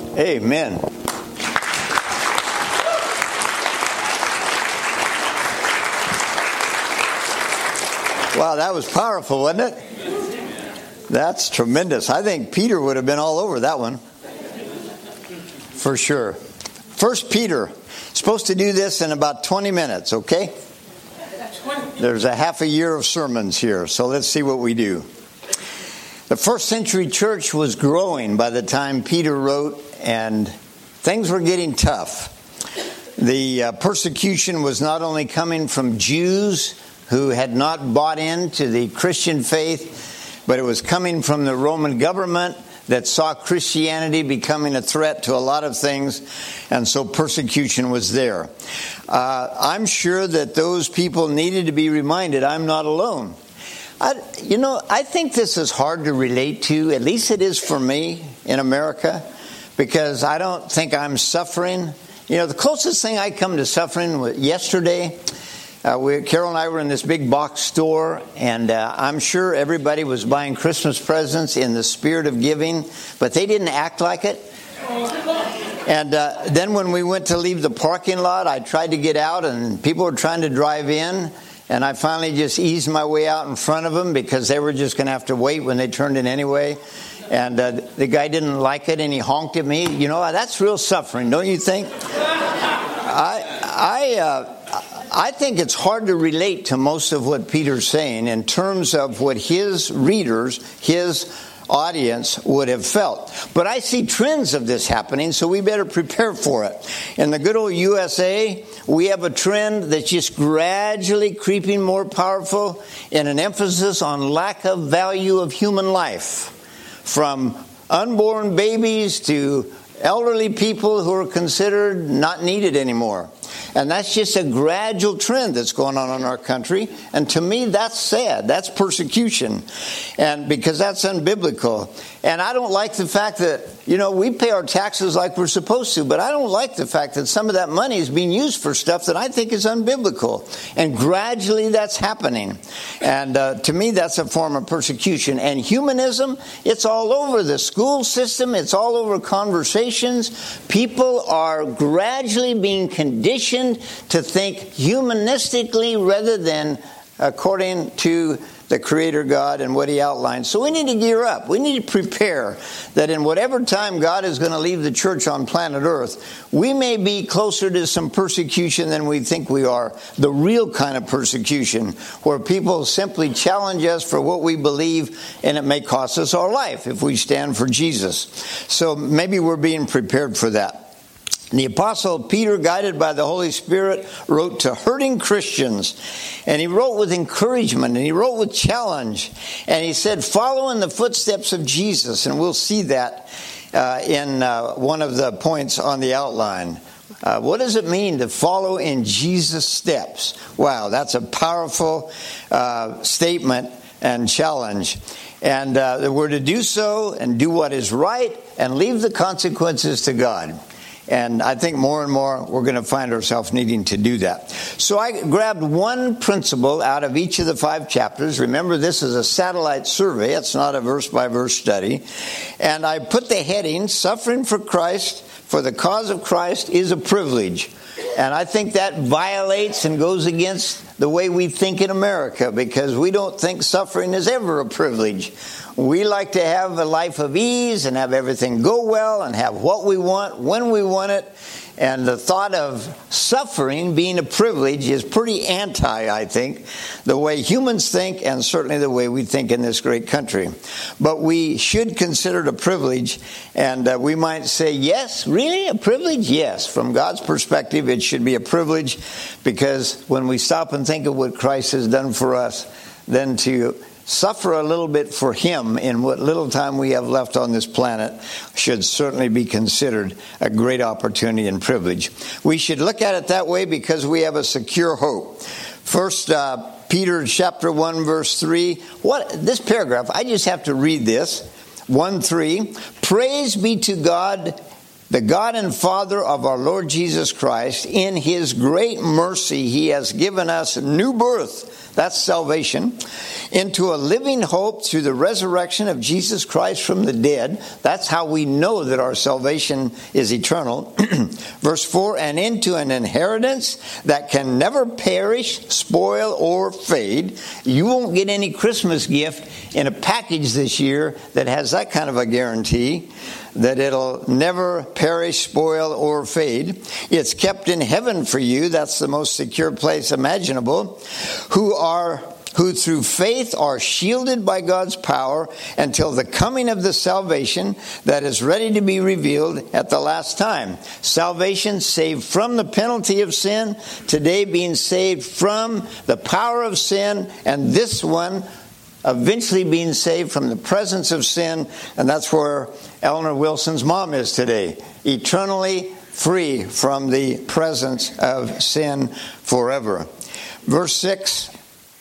Amen. Wow, that was powerful, wasn't it? That's tremendous. I think Peter would have been all over that one. For sure. First Peter. Supposed to do this in about 20 minutes, okay? There's a half a year of sermons here, so let's see what we do. The first century church was growing by the time Peter wrote, and things were getting tough. The persecution was not only coming from Jews who had not bought into the Christian faith, but it was coming from the Roman government that saw Christianity becoming a threat to a lot of things, and so persecution was there. I'm sure that those people needed to be reminded, I'm not alone. I think this is hard to relate to, at least it is for me in America, because I don't think I'm suffering. The closest thing I come to suffering was yesterday. Carol and I were in this big box store, and I'm sure everybody was buying Christmas presents in the spirit of giving, but they didn't act like it. And then when we went to leave the parking lot, I tried to get out, and people were trying to drive in, and I finally just eased my way out in front of them because they were just going to have to wait when they turned in anyway. And the guy didn't like it, and he honked at me. That's real suffering, don't you think? I think it's hard to relate to most of what Peter's saying in terms of what his readers, his audience would have felt. But I see trends of this happening, so we better prepare for it. In the good old USA, we have a trend that's just gradually creeping more powerful in an emphasis on lack of value of human life. From unborn babies to elderly people who are considered not needed anymore. And that's just a gradual trend that's going on in our country. And to me, that's sad. That's persecution. And because that's unbiblical. And I don't like the fact that, we pay our taxes like we're supposed to. But I don't like the fact that some of that money is being used for stuff that I think is unbiblical. And gradually that's happening. And to me, that's a form of persecution. And humanism, it's all over the school system. It's all over conversations. People are gradually being conditioned to think humanistically rather than according to the Creator God and what He outlined. So we need to gear up. We need to prepare that in whatever time God is going to leave the church on planet Earth, we may be closer to some persecution than we think we are. The real kind of persecution where people simply challenge us for what we believe, and it may cost us our life if we stand for Jesus. So maybe we're being prepared for that. The Apostle Peter, guided by the Holy Spirit, wrote to hurting Christians. And he wrote with encouragement, and he wrote with challenge. And he said, follow in the footsteps of Jesus. And we'll see that in one of the points on the outline. What does it mean to follow in Jesus' steps? Wow, that's a powerful statement and challenge. And we're to do so and do what is right and leave the consequences to God. And I think more and more we're going to find ourselves needing to do that. So I grabbed one principle out of each of the 5 chapters. Remember, this is a satellite survey. It's not a verse-by-verse study. And I put the heading, Suffering for Christ, for the cause of Christ is a privilege. And I think that violates and goes against the way we think in America, because we don't think suffering is ever a privilege. We like to have a life of ease and have everything go well and have what we want when we want it. And the thought of suffering being a privilege is pretty anti, I think, the way humans think and certainly the way we think in this great country. But we should consider it a privilege, and we might say, yes, really, a privilege? Yes. From God's perspective, it should be a privilege, because when we stop and think of what Christ has done for us, then to suffer a little bit for Him in what little time we have left on this planet should certainly be considered a great opportunity and privilege. We should look at it that way because we have a secure hope. First, Peter chapter 1, verse 3. This paragraph, I just have to read this. 1:3. Praise be to God The God and Father of our Lord Jesus Christ, in his great mercy, he has given us new birth, that's salvation, into a living hope through the resurrection of Jesus Christ from the dead. That's how we know that our salvation is eternal. Verse 4, and into an inheritance that can never perish, spoil, or fade. You won't get any Christmas gift in a package this year that has that kind of a guarantee, that it'll never perish, spoil, or fade. It's kept in heaven for you. That's the most secure place imaginable. Who through faith are shielded by God's power until the coming of the salvation that is ready to be revealed at the last time. Salvation saved from the penalty of sin, today being saved from the power of sin, and this one eventually being saved from the presence of sin. And that's where Eleanor Wilson's mom is today, eternally free from the presence of sin forever. Verse 6,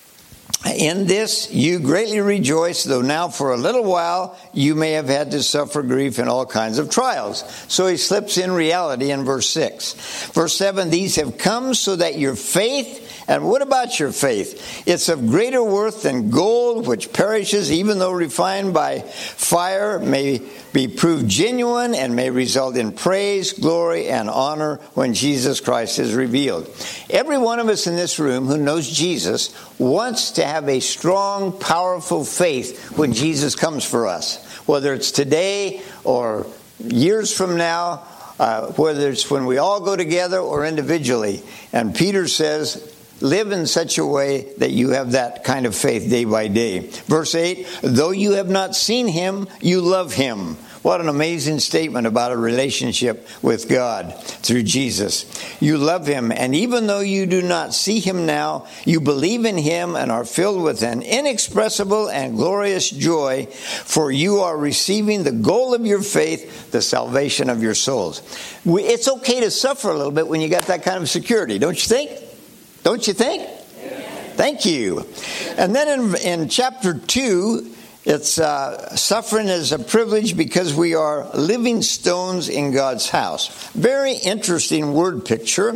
in this you greatly rejoice, though now for a little while you may have had to suffer grief in all kinds of trials. So he slips in reality in verse 6. Verse 7, these have come so that your faith, and what about your faith? It's of greater worth than gold, which perishes even though refined by fire, may be proved genuine and may result in praise, glory, and honor when Jesus Christ is revealed. Every one of us in this room who knows Jesus wants to have a strong, powerful faith when Jesus comes for us. Whether it's today or years from now, whether it's when we all go together or individually. And Peter says, live in such a way that you have that kind of faith day by day. Verse 8, though you have not seen him, you love him. What an amazing statement about a relationship with God through Jesus. You love him, and even though you do not see him now, you believe in him and are filled with an inexpressible and glorious joy, for you are receiving the goal of your faith, the salvation of your souls. It's okay to suffer a little bit when you got that kind of security, don't you think? Don't you think? Thank you. And then in chapter 2, it's suffering is a privilege because we are living stones in God's house. Very interesting word picture.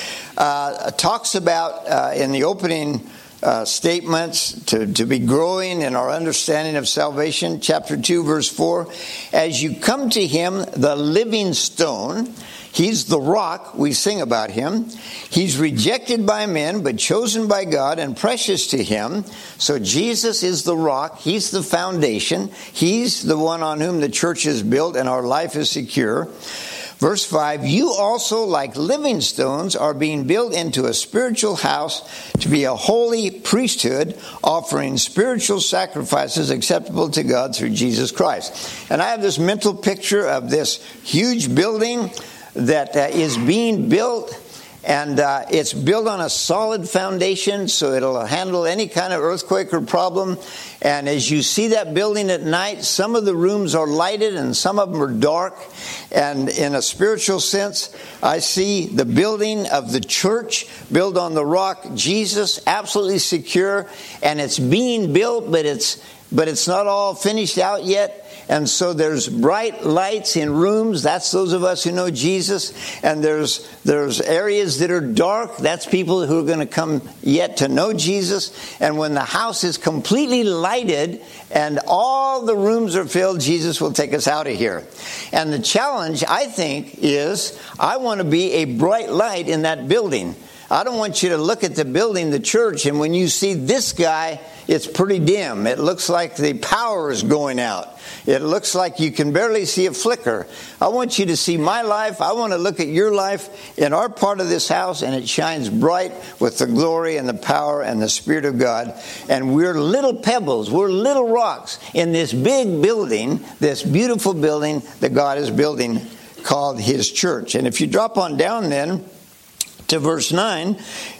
Talks about in the opening statements to be growing in our understanding of salvation. Chapter 2, verse 4. As you come to him, the living stone. He's the rock, we sing about him. He's rejected by men, but chosen by God and precious to him. So Jesus is the rock. He's the foundation. He's the one on whom the church is built and our life is secure. Verse 5, you also, like living stones, are being built into a spiritual house to be a holy priesthood, offering spiritual sacrifices acceptable to God through Jesus Christ. And I have this mental picture of this huge building that is being built, and it's built on a solid foundation, so it'll handle any kind of earthquake or problem. And as you see that building at night, some of the rooms are lighted and some of them are dark. And in a spiritual sense, I see the building of the church built on the rock Jesus, absolutely secure, and it's being built, but it's not all finished out yet. And so there's bright lights in rooms. That's those of us who know Jesus. And there's areas that are dark. That's people who are going to come yet to know Jesus. And when the house is completely lighted and all the rooms are filled, Jesus will take us out of here. And the challenge, I think, is I want to be a bright light in that building. I don't want you to look at the building, the church, and when you see this guy, it's pretty dim. It looks like the power is going out. It looks like you can barely see a flicker. I want you to see my life. I want to look at your life in our part of this house, and it shines bright with the glory and the power and the Spirit of God. And we're little pebbles. We're little rocks in this big building, this beautiful building that God is building called His church. And if you drop on down then to verse 9,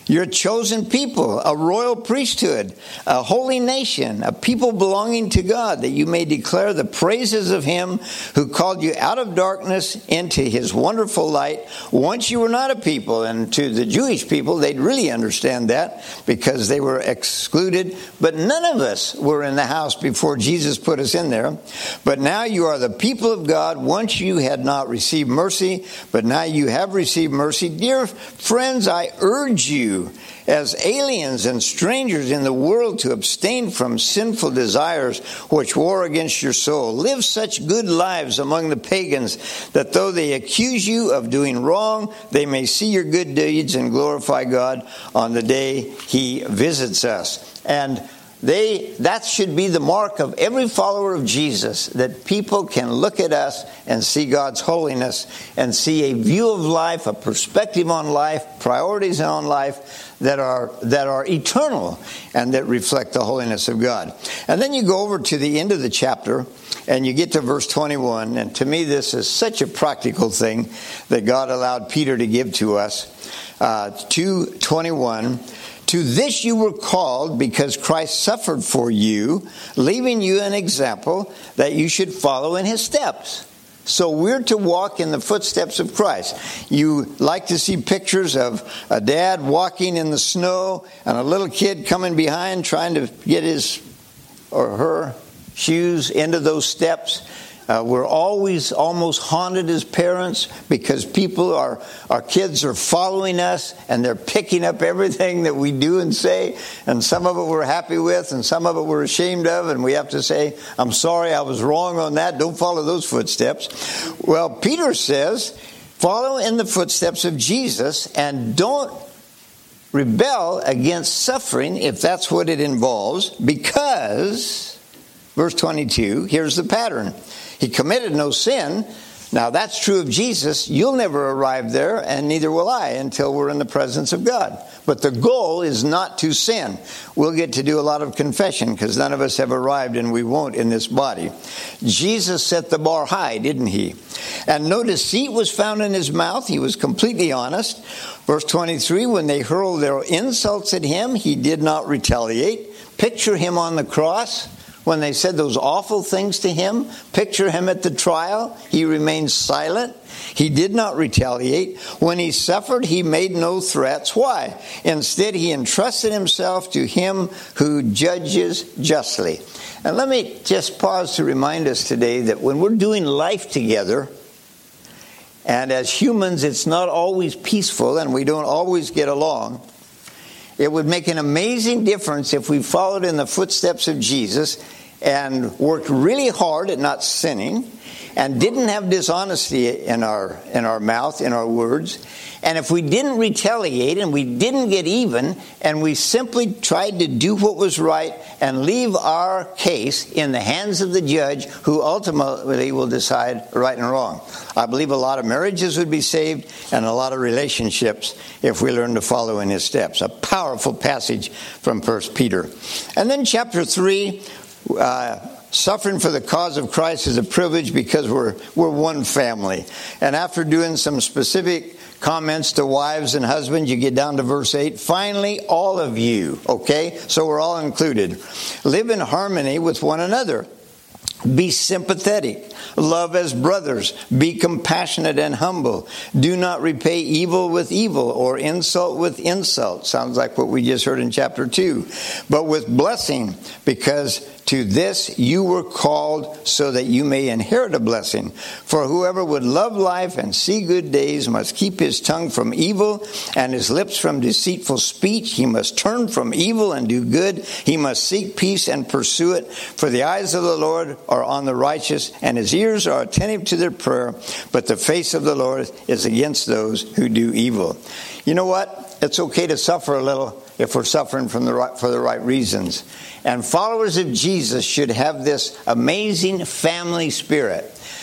You're a chosen people, a royal priesthood, a holy nation, a people belonging to God, that you may declare the praises of him who called you out of darkness into his wonderful light. Once you were not a people, and to the Jewish people, they'd really understand that because they were excluded. But none of us were in the house before Jesus put us in there. But now you are the people of God. Once you had not received mercy, but now you have received mercy. Dear friends, I urge you, as aliens and strangers in the world, to abstain from sinful desires which war against your soul. Live such good lives among the pagans that though they accuse you of doing wrong, they may see your good deeds and glorify God on the day he visits us. And that should be the mark of every follower of Jesus, that people can look at us and see God's holiness and see a view of life, a perspective on life, priorities on life that are eternal and that reflect the holiness of God. And then you go over to the end of the chapter and you get to verse 21. And to me, this is such a practical thing that God allowed Peter to give to us. 2:21. To this you were called, because Christ suffered for you, leaving you an example that you should follow in his steps. So we're to walk in the footsteps of Christ. You like to see pictures of a dad walking in the snow and a little kid coming behind trying to get his or her shoes into those steps. We're always almost haunted as parents because our kids are following us and they're picking up everything that we do and say. And some of it we're happy with and some of it we're ashamed of. And we have to say, I'm sorry, I was wrong on that. Don't follow those footsteps. Well, Peter says, follow in the footsteps of Jesus and don't rebel against suffering if that's what it involves, because, verse 22, here's the pattern. He committed no sin. Now, that's true of Jesus. You'll never arrive there, and neither will I until we're in the presence of God. But the goal is not to sin. We'll get to do a lot of confession because none of us have arrived, and we won't in this body. Jesus set the bar high, didn't he? And no deceit was found in his mouth. He was completely honest. Verse 23, when they hurled their insults at him, he did not retaliate. Picture him on the cross. When they said those awful things to him, picture him at the trial. He remained silent. He did not retaliate. When he suffered, he made no threats. Why? Instead, he entrusted himself to him who judges justly. And let me just pause to remind us today that when we're doing life together, and as humans, it's not always peaceful and we don't always get along, it would make an amazing difference if we followed in the footsteps of Jesus and worked really hard at not sinning and didn't have dishonesty in our mouth, in our words. And if we didn't retaliate and we didn't get even and we simply tried to do what was right and leave our case in the hands of the judge who ultimately will decide right and wrong. I believe a lot of marriages would be saved and a lot of relationships if we learn to follow in his steps. A powerful passage from 1 Peter. And then chapter 3, suffering for the cause of Christ is a privilege because we're one family. And after doing some specific comments to wives and husbands, you get down to verse 8. Finally, all of you, okay? So we're all included. Live in harmony with one another. Be sympathetic. Love as brothers. Be compassionate and humble. Do not repay evil with evil or insult with insult. Sounds like what we just heard in chapter 2. But with blessing, because to this you were called so that you may inherit a blessing. For whoever would love life and see good days must keep his tongue from evil and his lips from deceitful speech. He must turn from evil and do good. He must seek peace and pursue it. For the eyes of the Lord are on the righteous, and his ears are attentive to their prayer. But the face of the Lord is against those who do evil. You know what? It's okay to suffer a little if we're suffering for the right reasons. And followers of Jesus should have this amazing family spirit.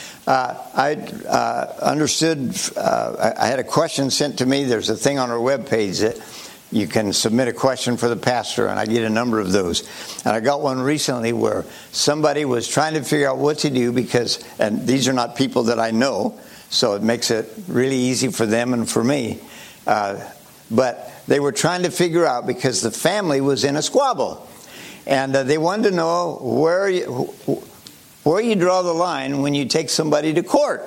I understood, I had a question sent to me. There's a thing on our webpage that you can submit a question for the pastor, and I get a number of those. And I got one recently where somebody was trying to figure out what to do because, and these are not people that I know, so it makes it really easy for them and for me. but they were trying to figure out, because the family was in a squabble. And they wanted to know where you draw the line when you take somebody to court.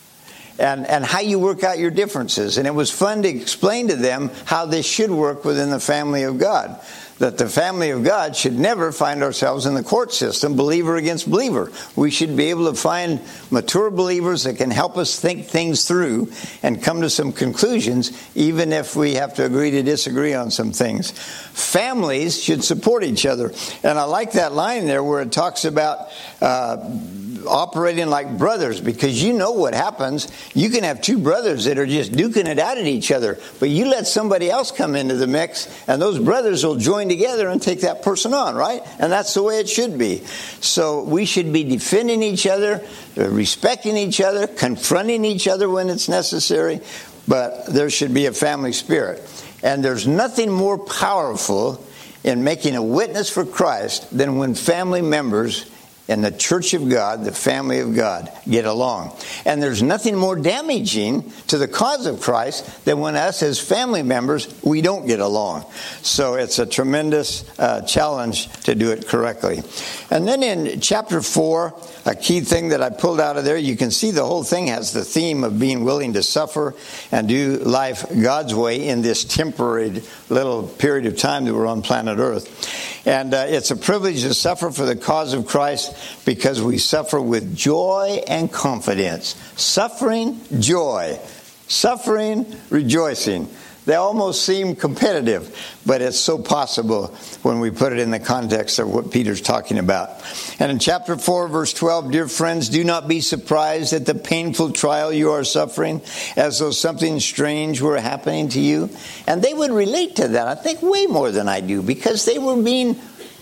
And how you work out your differences. And it was fun to explain to them how this should work within the family of God. That the family of God should never find ourselves in the court system, believer against believer. We should be able to find mature believers that can help us think things through and come to some conclusions, even if we have to agree to disagree on some things. Families should support each other. And I like that line there where it talks about operating like brothers, because you know what happens. You can have two brothers that are just duking it out at each other, but you let somebody else come into the mix and those brothers will join together and take that person on, right? And that's the way it should be. So we should be defending each other, respecting each other, confronting each other when it's necessary, but there should be a family spirit. And there's nothing more powerful in making a witness for Christ than when family members in the church of God, the family of God, get along. And there's nothing more damaging to the cause of Christ than when us as family members, we don't get along. So it's a tremendous challenge to do it correctly. And then in chapter 4, a key thing that I pulled out of there, you can see the whole thing has the theme of being willing to suffer and do life God's way in this temporary little period of time that we're on planet Earth. And it's a privilege to suffer for the cause of Christ because we suffer with joy and confidence. Suffering, joy. Suffering, rejoicing. They almost seem competitive, but it's so possible when we put it in the context of what Peter's talking about. And in chapter 4, verse 12, dear friends, do not be surprised at the painful trial you are suffering, as though something strange were happening to you. And they would relate to that, I think, way more than I do, because they were being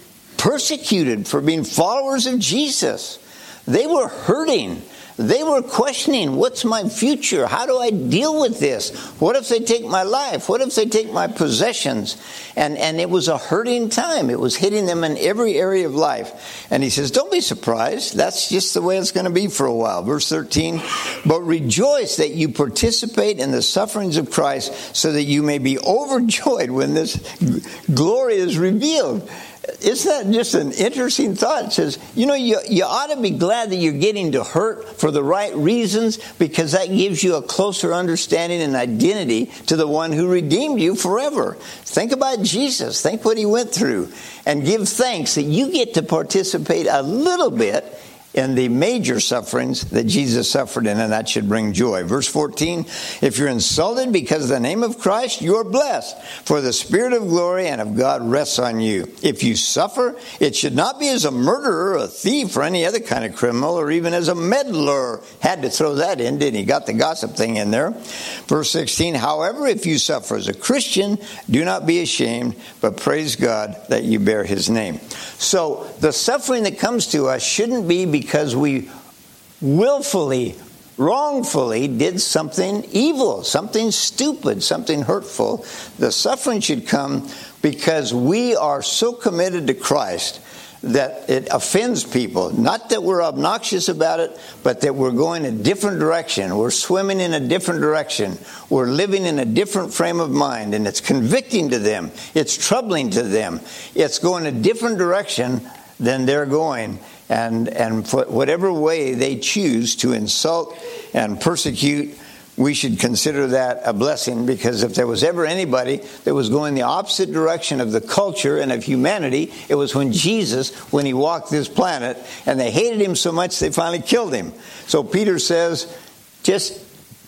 persecuted for being followers of Jesus. They were hurting. They were questioning, what's my future? How do I deal with this? What if they take my life? What if they take my possessions? And it was a hurting time. It was hitting them in every area of life. And he says, don't be surprised. That's just the way it's going to be for a while. Verse 13, but rejoice that you participate in the sufferings of Christ, so that you may be overjoyed when this glory is revealed. Isn't that just an interesting thought? It says, you ought to be glad that you're getting to hurt for the right reasons, because that gives you a closer understanding and identity to the one who redeemed you forever. Think about Jesus. Think what he went through. And give thanks that you get to participate a little bit in the major sufferings that Jesus suffered in, and that should bring joy. Verse 14, if you're insulted because of the name of Christ, you're blessed, for the Spirit of glory and of God rests on you. If you suffer, it should not be as a murderer, a thief, or any other kind of criminal, or even as a meddler. Had to throw that in, didn't he? Got the gossip thing in there. Verse 16, however, if you suffer as a Christian, do not be ashamed, but praise God that you bear his name. So the suffering that comes to us shouldn't be because we willfully, wrongfully did something evil, something stupid, something hurtful. The suffering should come because we are so committed to Christ that it offends people. Not that we're obnoxious about it, but that we're going a different direction. We're swimming in a different direction. We're living in a different frame of mind, and it's convicting to them. It's troubling to them. It's going a different direction than they're going. And for whatever way they choose to insult and persecute, we should consider that a blessing, because if there was ever anybody that was going the opposite direction of the culture and of humanity, it was when Jesus, when he walked this planet, and they hated him so much they finally killed him. So Peter says, just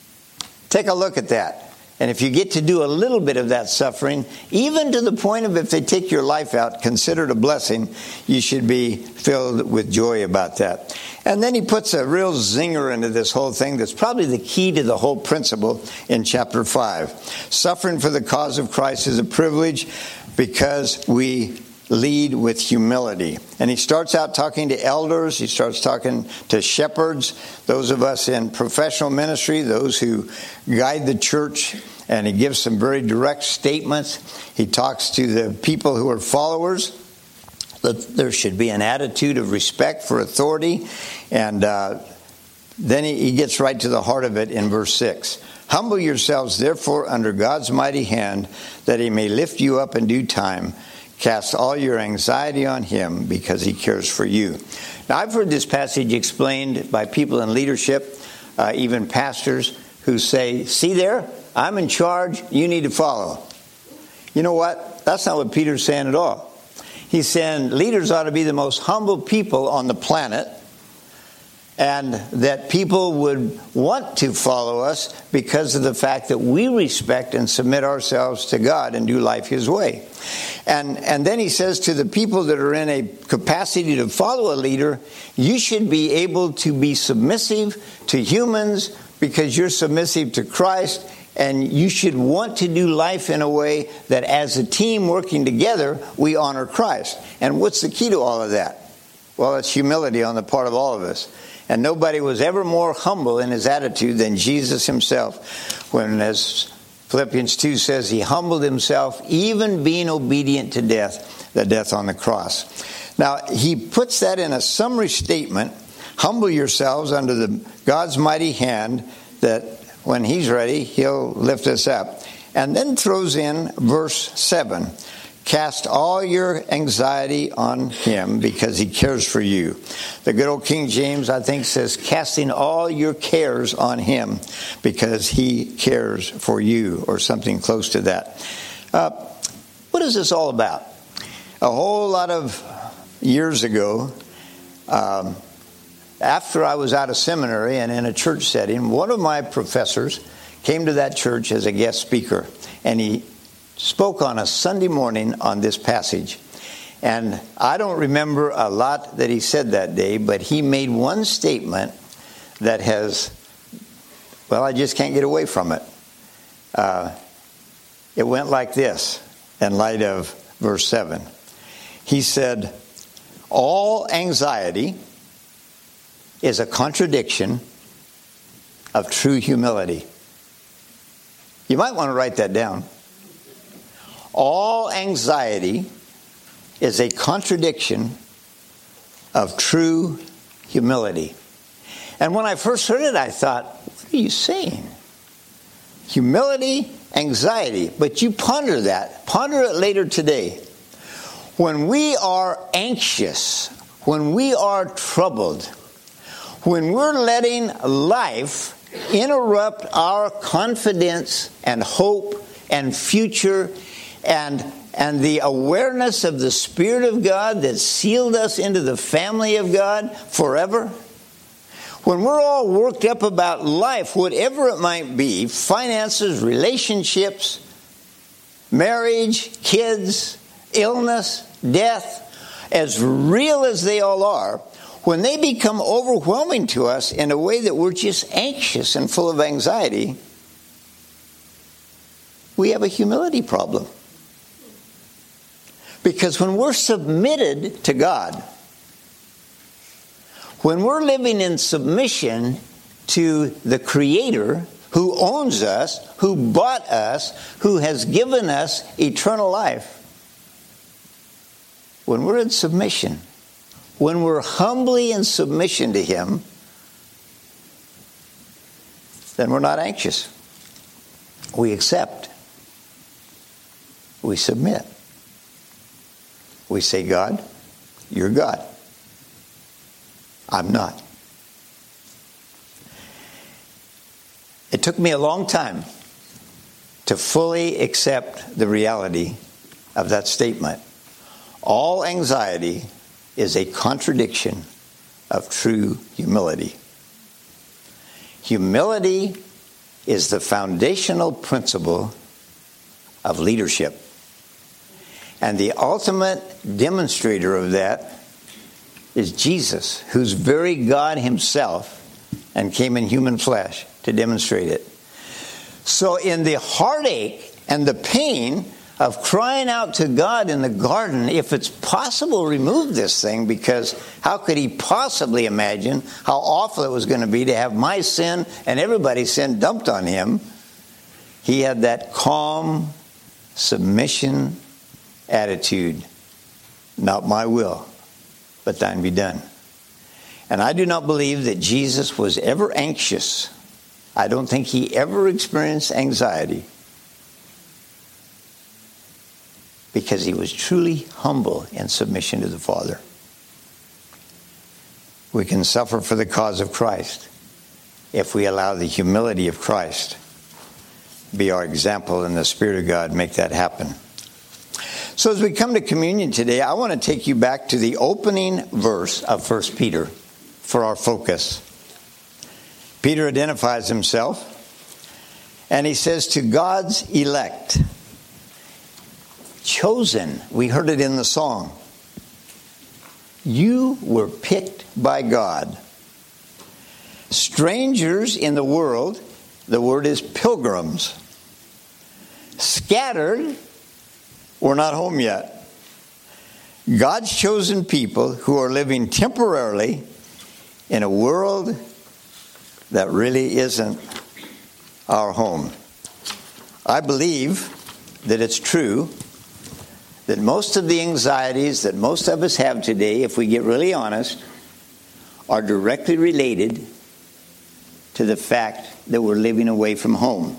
take a look at that. And if you get to do a little bit of that suffering, even to the point of if they take your life out, consider it a blessing, you should be filled with joy about that. And then he puts a real zinger into this whole thing that's probably the key to the whole principle in chapter 5. Suffering for the cause of Christ is a privilege because we lead with humility. And he starts out talking to elders. He starts talking to shepherds, those of us in professional ministry, those who guide the church. And he gives some very direct statements. He talks to the people who are followers, that there should be an attitude of respect for authority. And then he gets right to the heart of it in verse 6. Humble yourselves, therefore, under God's mighty hand, that he may lift you up in due time. Cast all your anxiety on him, because he cares for you. Now, I've heard this passage explained by people in leadership, even pastors, who say, see there, I'm in charge, you need to follow. You know what? That's not what Peter's saying at all. He's saying leaders ought to be the most humble people on the planet, and that people would want to follow us because of the fact that we respect and submit ourselves to God and do life his way. And then he says to the people that are in a capacity to follow a leader, you should be able to be submissive to humans because you're submissive to Christ, and you should want to do life in a way that as a team working together, we honor Christ. And what's the key to all of that? Well, it's humility on the part of all of us. And nobody was ever more humble in his attitude than Jesus himself, when, as Philippians 2 says, he humbled himself, even being obedient to death, the death on the cross. Now, he puts that in a summary statement, humble yourselves under God's mighty hand, that when he's ready, he'll lift us up. And then throws in verse 7. Cast all your anxiety on him because he cares for you. The good old King James, I think, says, casting all your cares on him because he cares for you, or something close to that. What is this all about? A whole lot of years ago, after I was out of seminary and in a church setting, one of my professors came to that church as a guest speaker, and he spoke on a Sunday morning on this passage. And I don't remember a lot that he said that day, but he made one statement that has, well, I just can't get away from it. It went like this, in light of verse 7. He said, all anxiety is a contradiction of true humility. You might want to write that down. All anxiety is a contradiction of true humility. And when I first heard it, I thought, what are you saying? Humility, anxiety. But you ponder that. Ponder it later today. When we are anxious, when we are troubled, when we're letting life interrupt our confidence and hope and future and the awareness of the Spirit of God that sealed us into the family of God forever, when we're all worked up about life, whatever it might be, finances, relationships, marriage, kids, illness, death, as real as they all are, when they become overwhelming to us in a way that we're just anxious and full of anxiety, we have a humility problem. Because when we're submitted to God, when we're living in submission to the Creator who owns us, who bought us, who has given us eternal life, when we're in submission, when we're humbly in submission to Him, then we're not anxious. We accept. We submit. We say, God, you're God. I'm not. It took me a long time to fully accept the reality of that statement. All anxiety is a contradiction of true humility. Humility is the foundational principle of leadership. And the ultimate demonstrator of that is Jesus, who's very God himself and came in human flesh to demonstrate it. So in the heartache and the pain of crying out to God in the garden, if it's possible, remove this thing, because how could he possibly imagine how awful it was going to be to have my sin and everybody's sin dumped on him? He had that calm submission attitude. Not my will, but thine be done. And I do not believe that Jesus was ever anxious. I don't think he ever experienced anxiety, because he was truly humble in submission to the Father. We can suffer for the cause of Christ if we allow the humility of Christ be our example, and the Spirit of God make that happen. So as we come to communion today, I want to take you back to the opening verse of 1 Peter for our focus. Peter identifies himself, and he says, to God's elect, chosen. We heard it in the song. You were picked by God. Strangers in the world, the word is pilgrims. Scattered, we're not home yet. God's chosen people who are living temporarily in a world that really isn't our home. I believe that it's true that most of the anxieties that most of us have today, if we get really honest, are directly related to the fact that we're living away from home.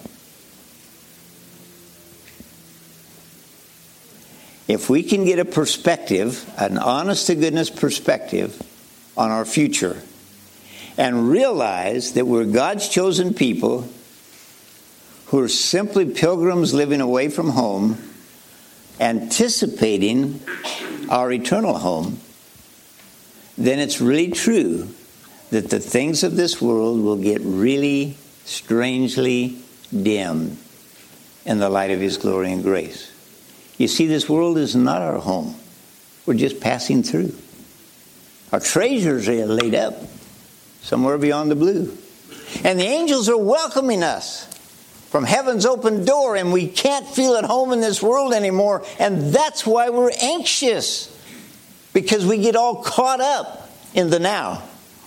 If we can get a perspective, an honest-to-goodness perspective on our future, and realize that we're God's chosen people who are simply pilgrims living away from home, anticipating our eternal home, then it's really true that the things of this world will get really strangely dim in the light of His glory and grace. You see, this world is not our home. We're just passing through. Our treasures are laid up somewhere beyond the blue. And the angels are welcoming us from heaven's open door, and we can't feel at home in this world anymore. And that's why we're anxious, because we get all caught up in the now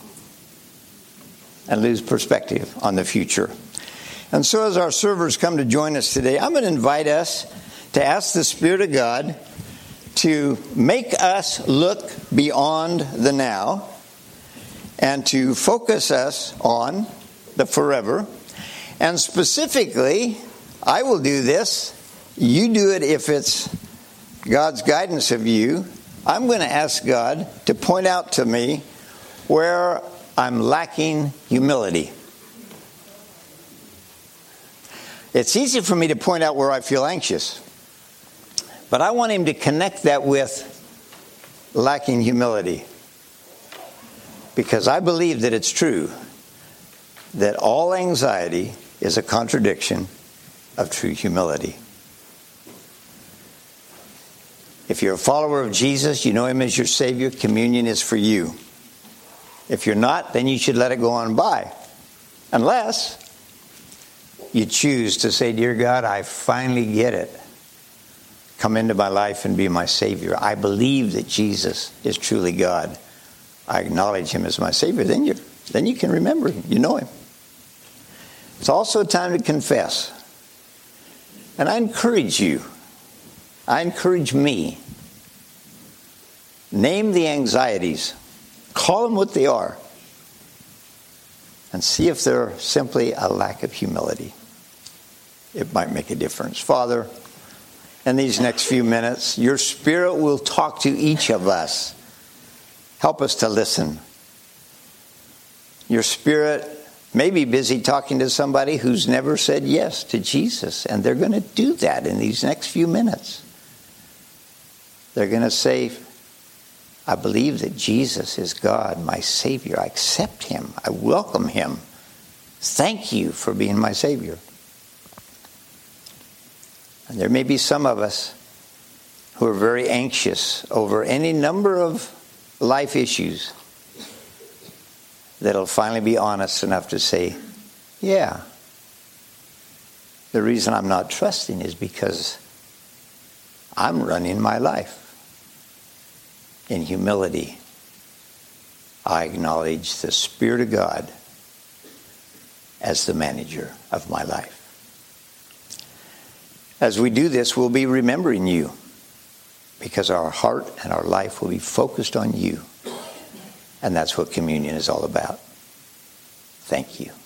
and lose perspective on the future. And so as our servers come to join us today, I'm going to invite us to ask the Spirit of God to make us look beyond the now and to focus us on the forever. And specifically, I will do this. You do it if it's God's guidance of you. I'm going to ask God to point out to me where I'm lacking humility. It's easy for me to point out where I feel anxious, but I want Him to connect that with lacking humility, because I believe that it's true that all anxiety is a contradiction of true humility. If you're a follower of Jesus, you know Him as your Savior, communion is for you. If you're not, then you should let it go on by. Unless you choose to say, Dear God, I finally get it. Come into my life and be my Savior. I believe that Jesus is truly God. I acknowledge Him as my Savior. Then you can remember Him. You know Him. It's also a time to confess. And I encourage you. I encourage me. Name the anxieties. Call them what they are. And see if they're simply a lack of humility. It might make a difference. Father, in these next few minutes, your Spirit will talk to each of us. Help us to listen. Your Spirit may be busy talking to somebody who's never said yes to Jesus, and they're going to do that in these next few minutes. They're going to say, I believe that Jesus is God, my Savior. I accept Him. I welcome Him. Thank you for being my Savior. And there may be some of us who are very anxious over any number of life issues that'll finally be honest enough to say, yeah, the reason I'm not trusting is because I'm running my life in humility. I acknowledge the Spirit of God as the manager of my life. As we do this, we'll be remembering you, because our heart and our life will be focused on you And that's what communion is all about. Thank you.